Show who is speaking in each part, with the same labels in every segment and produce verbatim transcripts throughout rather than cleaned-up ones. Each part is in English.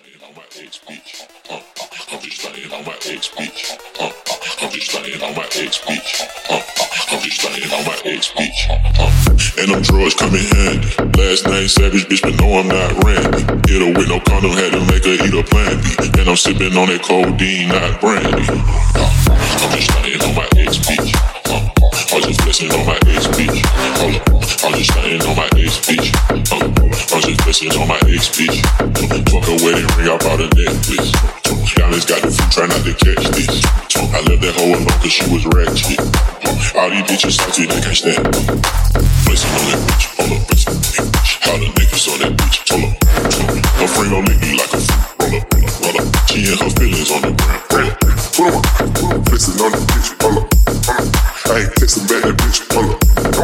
Speaker 1: stunting on my ex bitch. Uh, I'm just stunting on my ex bitch. Uh, I'm just stunting on my ex bitch. Uh, I'm just stunting on my ex bitch. Uh, and them drugs come in handy. Last name Savage, bitch, but no, I'm not Randy. Hit her with no condom, had to make her eat a Plan B. And I'm sipping on that codeine, not brandy. Uh, I'm just stunting on my ex bitch. Uh, I'm just flexing on my ex bitch. Hold up, I'm just stunting on my ex bitch. Uh, I'm just flexing on my ex bitch. Fuck a wedding ring, I bought a necklace. Diamonds got the food, try not to catch this. I left that hoe alone cause she was ratchet. All these bitches salty, they can't stand me. Flexing on that bitch, hold up, flexing on that bitch. All the niggas on that bitch, hold up. Her friend gon' lick me like a fool, roll up, roll up, roll up. She and her feelings on the ground, roll up. Put 'em up, flexing on that bitch, hold up, hold up. I ain't texting back that bitch, hold up.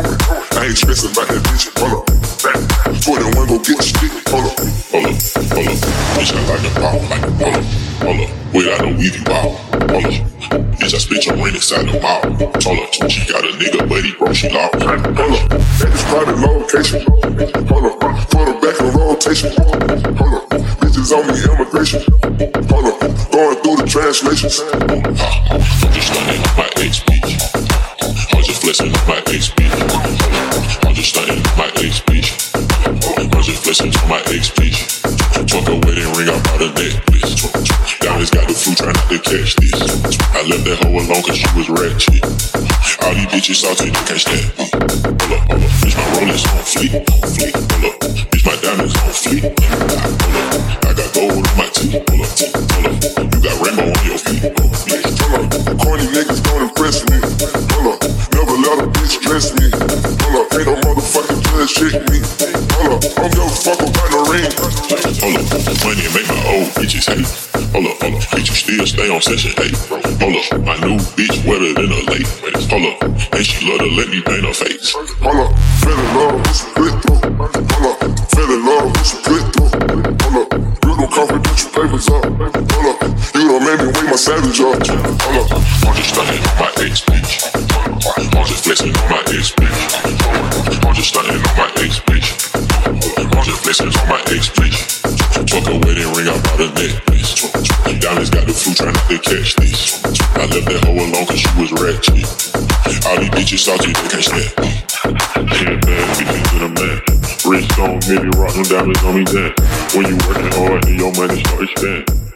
Speaker 1: I ain't stressing about that bitch, hold up. twenty-one, go get your stick, hold up, hold up, hold up. Bitch, I like the power, like the hold up, hold up. Without no weavy wow, hold up. Bitch, I spit your ring inside the mouth, hold up. She got a nigga, but he broke, she lost. Hold up, at this private location, hold up. Put her back in rotation, hold up. Bitches on me, immigration, hold up. Going through the translations. I'm just stunning on my ex bitch. I'm just flexing on my ex bitch. I'm just stunning on my ex bitch. I'm just flexing on my ex bitch. Fuck a wedding ring, I bought a necklace. Diamonds got the flu, try not to catch this. I left that hoe alone cause she was ratchet. All these bitches salty, they can't stand me. Hold up, hold up, bitch, my rollers on fleek, on fleek. Hold up, bitch, my diamonds on fleek. Hold up, I got gold on my teeth. Hold up, hold up, you got rainbow on your feet. Hold up, corny niggas don't impress me. Hold up, never let a bitch dress me. Hold up, ain't no motherfucking judge shake me. Hold up, I don't give a fuck about no ring. Hold up, money make my old bitches hate. Hold up, hold up, bitch, you still stay on session eight. Hold up, my new bitch wetter than a lake. Hold up, and she love to let me paint her face. Hold up, fell in love with some good through. Hold up, fell in love with some good through. Hold up, you don't confidential papers up. Hold up, you don't make me wake my savage up. Hold up, I'm just stunning on my ex bitch. I'm just flexing on my ex bitch. I'm just stunning on my ex bitch. I'm just flexing on my ex bitch. Fuck a wedding ring, I bought a necklace. Diamonds got the flu, try not to catch this. I left that hoe alone cause she was ratchet. All these bitches salty, they can't stand me. Ten bad bitches to the man. Rich on, milli rock, them diamonds on me dance. When you working hard, then your money start expanding.